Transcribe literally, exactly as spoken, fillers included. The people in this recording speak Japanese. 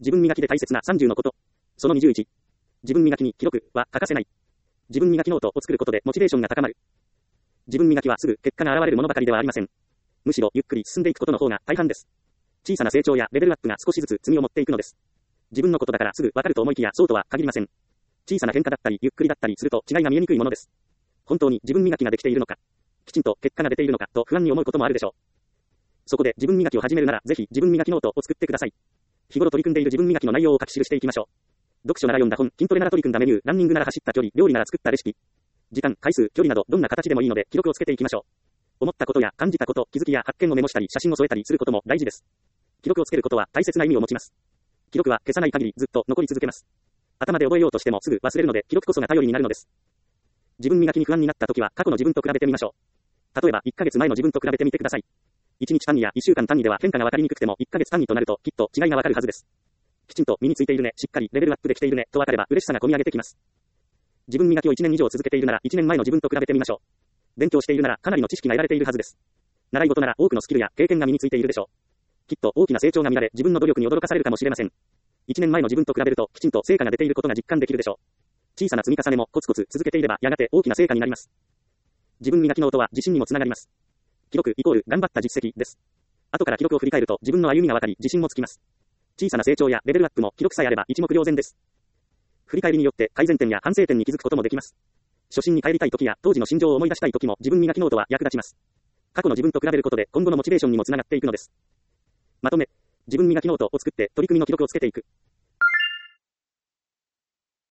自分磨きで大切なさんじゅうのこと。そのにじゅういち。自分磨きに記録は欠かせない。自分磨きノートを作ることでモチベーションが高まる。自分磨きはすぐ結果が現れるものばかりではありません。むしろゆっくり進んでいくことの方が大半です。小さな成長やレベルアップが少しずつ積みを持っていくのです。自分のことだからすぐわかると思いきやそうとは限りません。小さな変化だったりゆっくりだったりすると違いが見えにくいものです。本当に自分磨きができているのか、きちんと結果が出ているのかと不安に思うこともあるでしょう。そこで自分磨きを始めるならぜひ自分磨きノートを作ってください。日頃取り組んでいる自分磨きの内容を書き記していきましょう。読書なら読んだ本、筋トレなら取り組んだメニュー、ランニングなら走った距離、料理なら作ったレシピ。時間、回数、距離などどんな形でもいいので記録をつけていきましょう。思ったことや感じたこと、気づきや発見をメモしたり写真を添えたりすることも大事です。記録をつけることは大切な意味を持ちます。記録は消さない限りずっと残り続けます。頭で覚えようとしてもすぐ忘れるので記録こそが頼りになるのです。自分磨きに不安になった時は過去の自分と比べてみましょう。例えばいっかげつまえの自分と比べてみてください。いちにち単位やいっしゅうかん単位では変化がわかりにくくてもいっかげつ単位となるときっと違いがわかるはずです。きちんと身についているね、しっかりレベルアップできているねとわかれば嬉しさが込み上げてきます。自分磨きをいちねん以上続けているならいちねんまえの自分と比べてみましょう。勉強しているならかなりの知識が得られているはずです。習い事なら多くのスキルや経験が身についているでしょう。きっと大きな成長が見られ自分の努力に驚かされるかもしれません。いちねんまえの自分と比べるときちんと成果が出ていることが実感できるでしょう。小さな積み重ねもコツコツ続けていればやがて大きな成果になります。自分磨きノートは自信にもつながります。記録イコール頑張った実績です。後から記録を振り返ると自分の歩みがわかり自信もつきます。小さな成長やレベルアップも記録さえあれば一目瞭然です。振り返りによって改善点や反省点に気づくこともできます。初心に帰りたい時や当時の心情を思い出したい時も自分磨きノートは役立ちます。過去の自分と比べることで今後のモチベーションにもつながっていくのです。まとめ、自分磨きノートを作って取り組みの記録をつけていく。